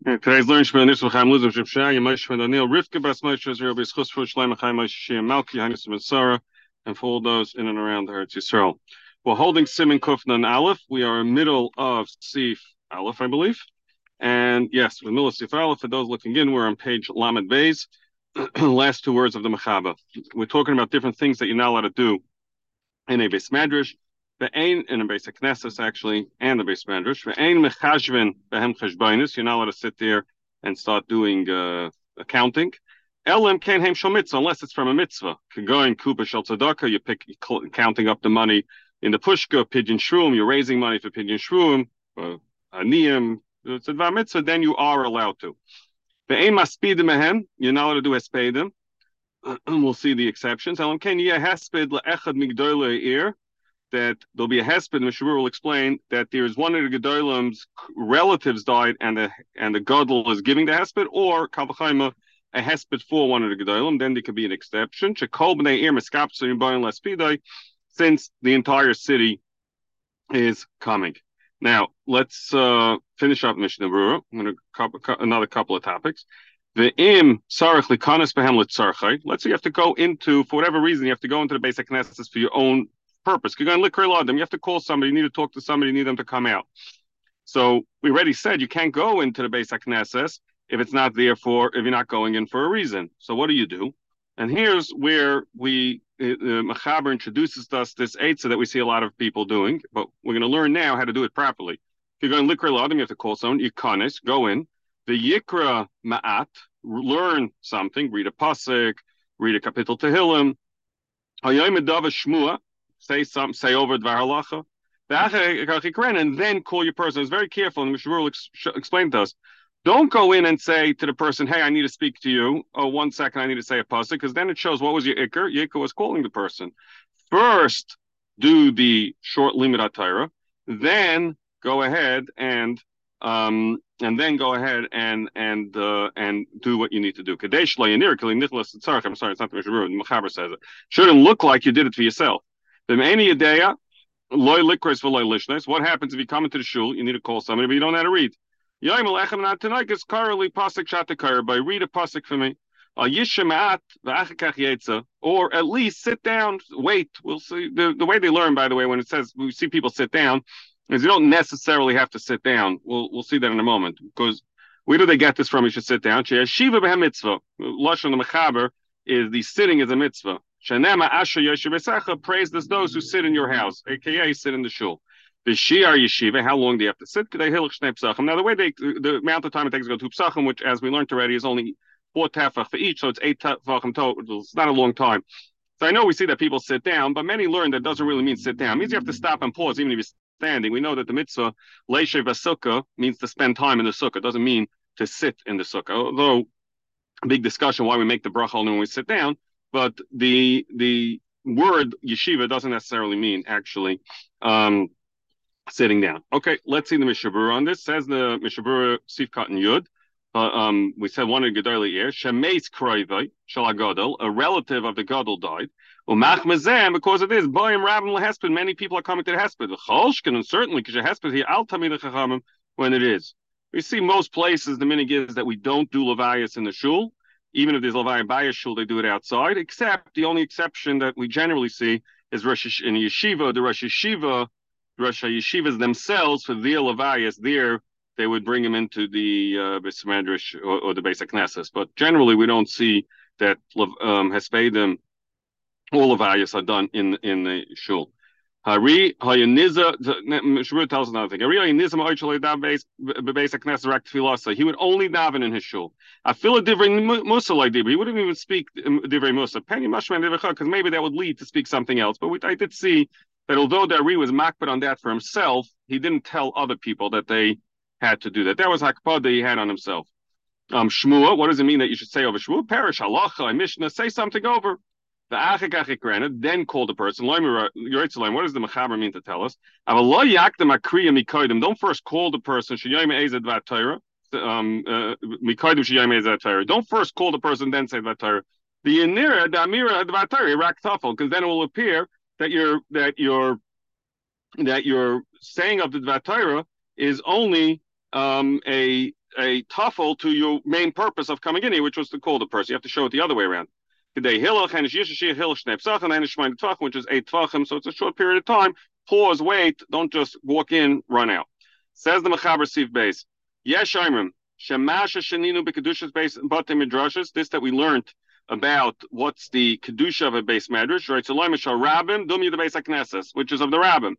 Today's learning Shemini Nisra Chaim Luzim Shem Shai Yemesh Shemini Daniel Rivka Bas Moshe Israel B'Schus for Shleim Chaim Moshe Shia Malki Hanis Ben Sarah, and for all those in and around the Eretz Yisrael. We're holding Siman Kufnan Aleph. We are in middle of Sif Aleph, I believe. And yes, we're in the middle of Sif Aleph. For those looking in, we're on page Lamed Beis. Last two words of the Mechaba. We're talking about different things that you're not allowed to do in a Beis Medrash. Ve'ein in a basic Knesset actually, and the base Medrash. Ve'ein mechashven behem cheshbonus. You're not allowed to sit there and start doing accounting. Elam kain hem shel mitzvah, unless it's from a mitzvah. Going kuba shel tzedakah, you pick counting up the money in the pushka, pidyon shroom. You're raising money for pidyon shroom, aniyim. It's a mitzvah. Then you are allowed to. Ve'ein maspidim mehem. You're not allowed to do hespedim. We'll see the exceptions. Elam kain yeh hesped le'echad migdolei ir. That there'll be a hesped, and Mishabur will explain that there is one of the Gedolim's relatives died, and the Gadol is giving the hesped, or Kavachaima, a hesped for one of the Gedolim, then there could be an exception. Shekol b'nei ir miskapsu yimbayin lespidai, since the entire city is coming. Now, let's finish up Mishnah Berurah. I'm going to another couple of topics. The im sarach likanas behem litzarchai. Let's say you have to go into, for whatever reason, you have to go into the basic Knesset for your own purpose. You're going to liquor them. You have to call somebody, you need to talk to somebody, you need them to come out. So we already said you can't go into the basic Knesset if it's not there if you're not going in for a reason. So what do? And here's where Mechaber introduces us this eitzah that we see a lot of people doing, but we're going to learn now how to do it properly. If you're going to liquor them, you have to call someone, Yikanis, go in, the Yikra Ma'at, learn something, read a pasuk, read a kapitel Tehillim, Hayom Edava Shmua, say something, say over Dvar Halacha, and then call your person. It's very careful, and Mishmur will explain to us. Don't go in and say to the person, hey, I need to speak to you. Oh, 1 second, I need to say a pasuk, because then it shows what was your ikr. Your ikr was calling the person. First, do the short limit atayra, then go ahead and then go ahead and do what you need to do. Kadesh lo yanir kli nichlas tzarich. I'm sorry, it's not the Mishmur. The Mechaber says it. Shouldn't look like you did it for yourself. What happens if you come into the shul? You need to call somebody, but you don't know how to read. By read a pasuk for me. Or at least sit down, wait. We'll see. The way they learn, by the way, when it says we see people sit down, is you don't necessarily have to sit down. We'll see that in a moment. Because where do they get this from? You should sit down. Shiva b'hem mitzvah. Lashon the Mechaber is the sitting is a mitzvah. Shanema Asher Yeshiva praise those who sit in your house, aka sit in the shul. The Shiar Yeshiva, how long do you have to sit? Now, the way the amount of time it takes to go to Psachim, which, as we learned already, is only 4 tefach for each, so it's 8 tefachim total. It's not a long time. So I know we see that people sit down, but many learn that doesn't really mean sit down. It means you have to stop and pause, even if you're standing. We know that the mitzvah, Leishev Sukkah, means to spend time in the sukkah. It doesn't mean to sit in the sukkah. Although, a big discussion why we make the bracha only when we sit down. But the word yeshiva doesn't necessarily mean actually sitting down. Okay, let's see the Mishabura on this. Says the Mishabura Sifkat and Yud. We said one of the Gedolei here. Shemeis Kroivai Shalagadol, a relative of the Gadol died. Umachmezem, because of this, Boyim Rabim Lehesped, many people are coming to the Hesped. The Cholshkin, and certainly because Hesped here, Al Tamid Chachamim, when it is. We see most places the minig is that we don't do Levias in the shul. Even if there's Levi Bayis shul, they do it outside. Except the only exception that we generally see is in Yeshiva, the Rosh Yeshivas themselves for their Levias. There they would bring them into the Beis Medrash or the Beis Knesset. But generally, we don't see that Hespedim or Levias are done in the shul. Hari Hayaniza Shmuel tells us another thing. He would only daven in his shul. I feel a divrei musa like He wouldn't even speak divrei musa. Penny mashman because maybe that would lead to speak something else. But I did see that although Dari was makbid on that for himself, he didn't tell other people that they had to do that. That was hakpah that he had on himself. Shmua, what does it mean that you should say over Shmua? Perish halacha, Mishnah, say something over. The achik granted, then call the person. What does the Mechaber mean to tell us? Don't first call the person. Don't first call the person, then say that Torah. The Yanira, the Amira, the Vatari, Raktafel, because then it will appear that you're saying of the Vatira is only a tuffle to your main purpose of coming in here, which was to call the person. You have to show it the other way around. Which is 8 tvachim, so it's a short period of time. Pause, wait, don't just walk in, run out. Says the Mechaber Sif Beis. Yesh Imrim, Shemasha Sheninu B'Kedushas Beis Batim Midrashas, this that we learned about what's the Kedusha of a base medrash, right? So Loimashal Rabbim, Dumi the Beis HaKnesses, which is of the Rabbim.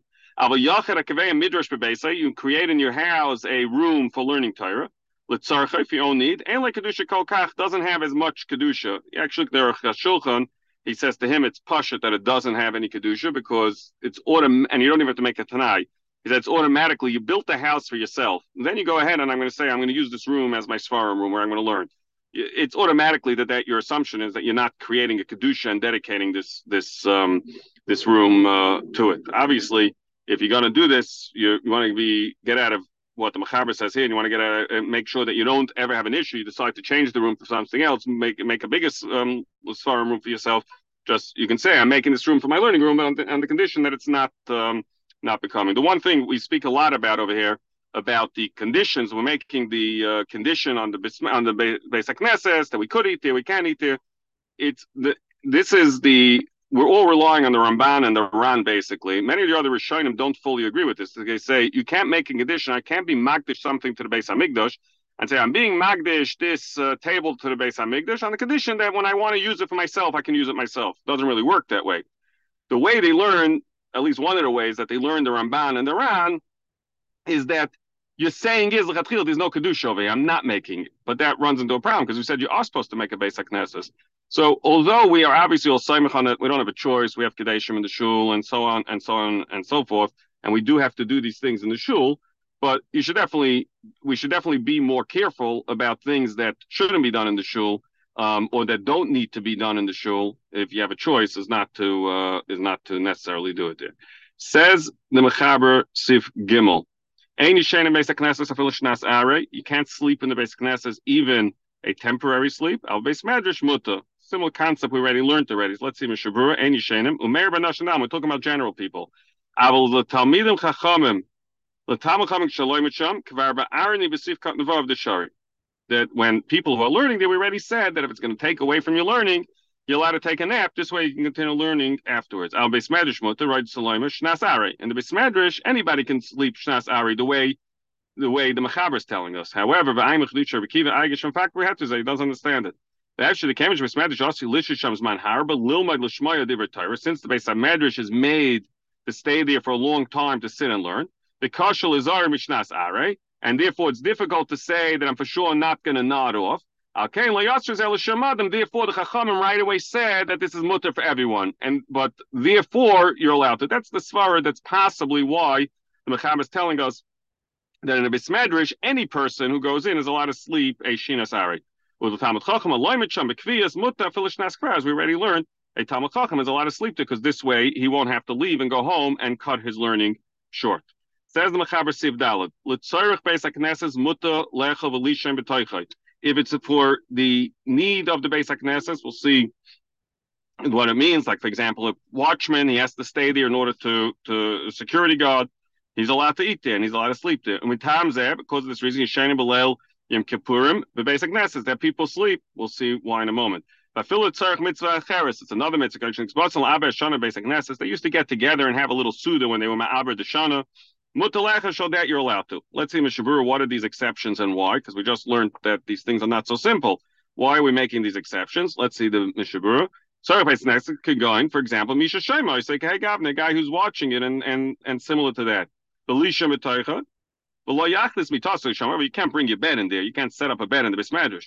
You create in your house a room for learning Torah. If you own need, and like kedusha kol kach doesn't have as much kedusha. Actually, there are Shulchan. He says to him, it's pashut that it doesn't have any kedusha because it's and you don't even have to make a tanai. He said it's automatically you built the house for yourself. And then you go ahead and I'm going to say I'm going to use this room as my svarim room where I'm going to learn. It's automatically that your assumption is that you're not creating a kedusha and dedicating this room to it. Obviously, if you're going to do this, you want to get out of what the Mechaber says here, and you want to get out and make sure that you don't ever have an issue. You decide to change the room for something else, make a bigger svarim room for yourself. Just you can say, I'm making this room for my learning room, but on the condition that it's not becoming. The one thing we speak a lot about over here about the conditions, we're making the condition on the Beis HaKnesses that we could eat there, we can't eat there. We're all relying on the Ramban and the Ran, basically. Many of the other Rishonim don't fully agree with this. They say, you can't make a condition, I can't be Magdish something to the Beis HaMikdash, and say, I'm being Magdish this table to the Beis HaMikdash on the condition that when I want to use it for myself, I can use it myself. It doesn't really work that way. The way they learn, at least one of the ways that they learn the Ramban and the Ran, is that you're saying there's no Kedusha over here, I'm not making it. But that runs into a problem, because we said you are supposed to make a Beis HaKnesses. So although we are obviously all saimach on it, we don't have a choice. We have Kedeshim in the shul and so on and so on and so forth, and we do have to do these things in the shul. But we should definitely be more careful about things that shouldn't be done in the shul, or that don't need to be done in the shul. If you have a choice, is not to necessarily do it there. Says the Mechaber Sif Gimel. You can't sleep in the Beis HaKnesses, even a temporary sleep. Al Beis Medrash Muta. Similar concept we already learned already. Let's see, Mishabura, Ein Yishenim, Umeir Banashanam. We're talking about general people. Aval L'Talmidim Chachamim, L'Talmid Chachamim Shalom Mitzam, Kvar Ba'arni B'Sif Kat Nevav D'Shari. That when people who are learning, we already said that if it's going to take away from your learning, you're allowed to take a nap. This way you can continue learning afterwards. Al Beis Medrash Muta, right? Shalom Shnas Ari. In the Beis Medrash, anybody can sleep Shnas Ari the way the Mechaber is telling us. However, in fact, we have to say he doesn't understand it. Actually, the Kamish Medrash also Lishisham Zman Harba Lilmad Lishmaya Divrei Torah. Since the Beis HaMedrash is made to stay there for a long time to sit and learn, the Kashal is Ari Mishnas Are, and therefore it's difficult to say that I'm for sure not going to nod off. Okay, therefore the Chachamim right away said that this is mutter for everyone, but therefore you're allowed to. That's the svara. That's possibly why the Mechaber is telling us that in a Beis Medrash, any person who goes in is allowed to sleep a Shinas Ari. With the Talmid Chacham, as we already learned, a Talmid Chacham is allowed to sleep there because this way he won't have to leave and go home and cut his learning short. Says the Mechaber Siv Daled, if it's for the need of the Beis HaKnesses, we'll see what it means. Like, for example, a watchman, he has to stay there in order to security guard. He's allowed to eat there and he's allowed to sleep there. And with times there, because of this reason, Yishayim B'Leil Yom Kippurim, the Beis HaKnesses, that people sleep. We'll see why in a moment. But mitzvah acheres, it's another mitzvah. They used to get together and have a little suda when they were ma'aber deshana. Mutalecha showed that you're allowed to. Let's see, Mishabura, what are these exceptions and why? Because we just learned that these things are not so simple. Why are we making these exceptions? Let's see the Mishabura. Sorry, Beis HaKnesses could go in. For example, Misha Shema, you say, hey, Gavne, a guy who's watching it and similar to that. The Lisha Mitaycha. However, you can't bring your bed in there. You can't set up a bed in the Beis Medrash.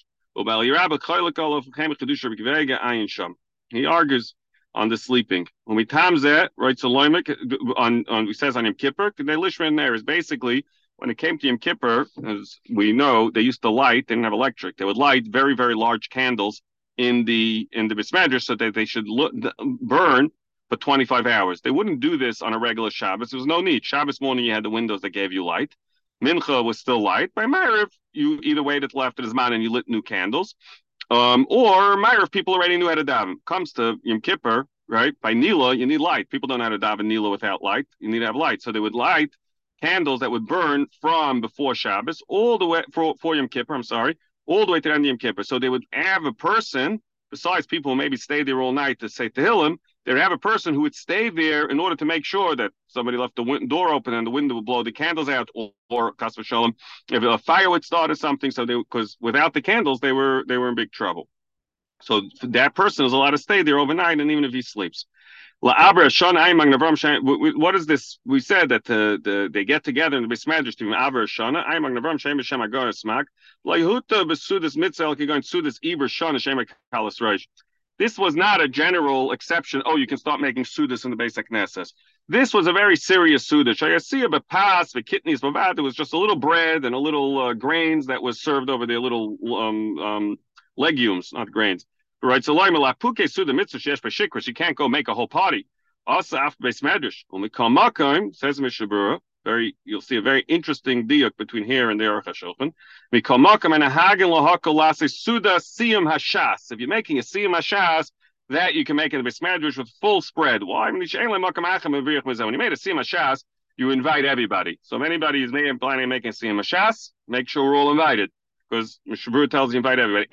He argues on the sleeping. When we times that, right? So we says on Yom Kippur, they lishman there is basically when it came to Yom Kippur, as we know, they used to light. They didn't have electric. They would light very, very large candles in the Beis Medrash so that they should burn for 25 hours. They wouldn't do this on a regular Shabbos. There was no need. Shabbos morning, you had the windows that gave you light. Mincha was still light. By Ma'ariv, you either waited till after the Zman and you lit new candles, or Ma'ariv, people already knew how to daven. Comes to Yom Kippur, right? By Nila, you need light. People don't know how to daven Nila without light. You need to have light. So they would light candles that would burn from before Shabbos all the way for Yom Kippur. I'm sorry, all the way to the end of Yom Kippur. So they would have a person, besides people who maybe stay there all night to say Tehillim, they'd have a person who would stay there in order to make sure that somebody left the door open and the window would blow the candles out, or Kas v'Shalom, if a fire would start or something. So because without the candles, they were in big trouble. So that person is allowed to stay there overnight, and even if he sleeps. What is this? We said that they get together in the Bismadrash to Avra Shana. I Magnavram Shem Shem Agar Smak. Lahuta Besudis Mitzel Kigon Sudis Iber Shana Shem Kalas Reish. This was not a general exception. Oh, you can start making Sudis in the basic Knesset. This was a very serious Sudish. I see a bepas, the kidneys, bavad. There was just a little bread and a little grains that was served over there, little legumes, not grains. Right, so the mitzvah you can't go make a whole party. Also, after base medrash, when we come makom, says Mishabura, you'll see a very interesting diuk between here and the Aruch HaShulchan. We come makom and a hagen lahakol suda siyum hashas. If you're making a siyum hashas, that you can make in the base medrash with full spread. Why? When you made a siyum hashas, you invite everybody. So if anybody is planning on making a siyum hashas, make sure we're all invited. Because Mishabur tells you invite everybody.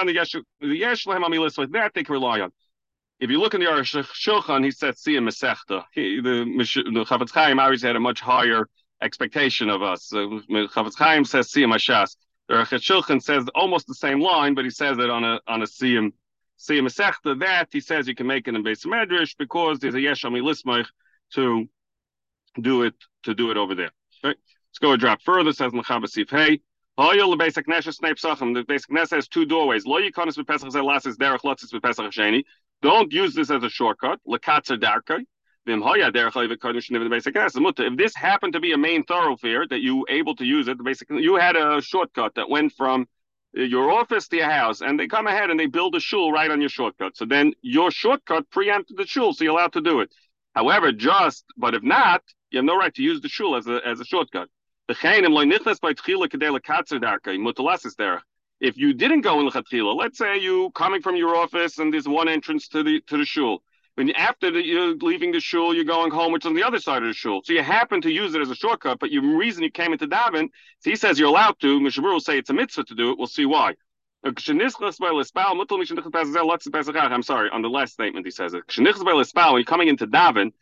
Like that they can rely on. If you look in the Aruch Shulchan, he says Siyum Masechta. The Chafetz Chaim always had a much higher expectation of us. Chafetz Chaim says Siyum Hashas. The Aruch Shulchan says almost the same line, but he says it on a Siyum Masechta. That he says you can make it in Beis Medrash because there's a Yesh Ami Lismach to do it over there. Okay? Let's go a drop further. Says Mechaber Sif Hey. The basic Knesset has two doorways. Don't use this as a shortcut. If this happened to be a main thoroughfare that you were able to use it, basically you had a shortcut that went from your office to your house, and they come ahead and they build a shul right on your shortcut. So then your shortcut preempted the shul, so you're allowed to do it. However, but if not, you have no right to use the shul as a shortcut. If you didn't go in lechatchila, let's say you coming from your office and there's one entrance to the shul. After you're leaving the shul, you're going home, which is on the other side of the shul. So you happen to use it as a shortcut, but the reason you came into daven, so he says you're allowed to. Mishabur will say it's a mitzvah to do it. We'll see why. I'm sorry. On the last statement, he says it. When you're coming into daven,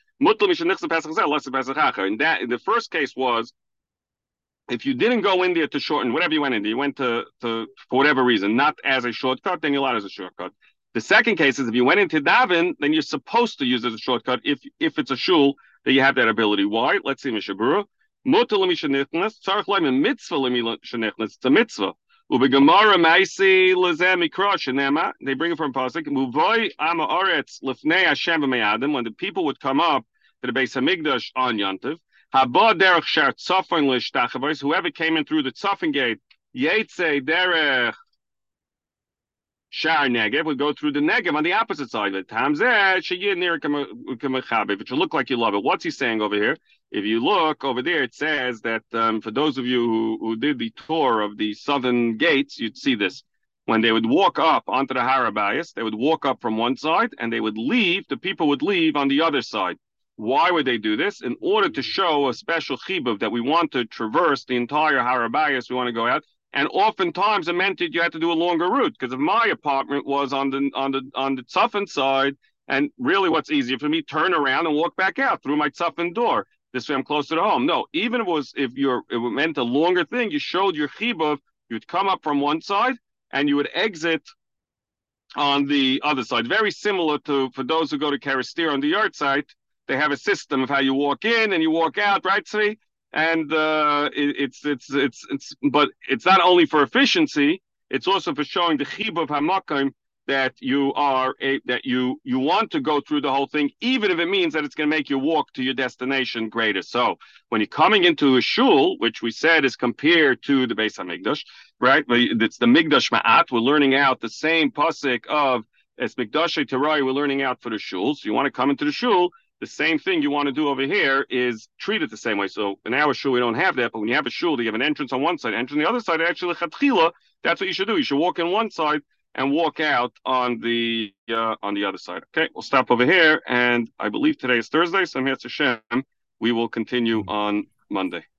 in the first case was, if you didn't go in there to shorten, whatever you went in there, you went to for whatever reason, not as a shortcut, then you're allowed as a shortcut. The second case is if you went into daven, then you're supposed to use it as a shortcut if it's a shul that you have that ability. Why? Let's see, Mishabura. It's a mitzvah. They bring it from Pasuk. When the people would come up to the Beis Hamikdash on Yantiv, whoever came in through the Tzafin gate, Yetze Derech Shar Negev would go through the Negev on the opposite side of it. If you look like you love it. What's he saying over here? If you look over there, it says that for those of you who did the tour of the southern gates, you'd see this. When they would walk up onto the Har HaBayis, they would walk up from one side and they would leave, the people would leave on the other side. Why would they do this? In order to show a special chibuv that we want to traverse the entire Har HaBayis, we want to go out. And oftentimes it meant that you had to do a longer route, because if my apartment was on the Tzafin side, and really what's easier for me, turn around and walk back out through my Tzafin door. This way I'm closer to home. No, even if it meant a longer thing, you showed your chibuv, you'd come up from one side and you would exit on the other side. Very similar to, for those who go to Karastir on the yard site, they have a system of how you walk in and you walk out, right, Tzvi? And but it's not only for efficiency, it's also for showing the chibuv hamakim that you want to go through the whole thing, even if it means that it's going to make your walk to your destination greater. So when you're coming into a shul, which we said is compared to the Beis Hamikdash, right? It's the Migdash Ma'at. We're learning out the same pasuk of as Mikdashay Terai. We're learning out for the shul. So you want to come into the shul. The same thing you want to do over here is treat it the same way. So in our shul, we don't have that, but when you have a shul, you have an entrance on one side, entrance on the other side, actually, chatchila, that's what you should do. You should walk in one side and walk out on the other side. Okay, we'll stop over here, and I believe today is Thursday, so Hashem, we will continue on Monday.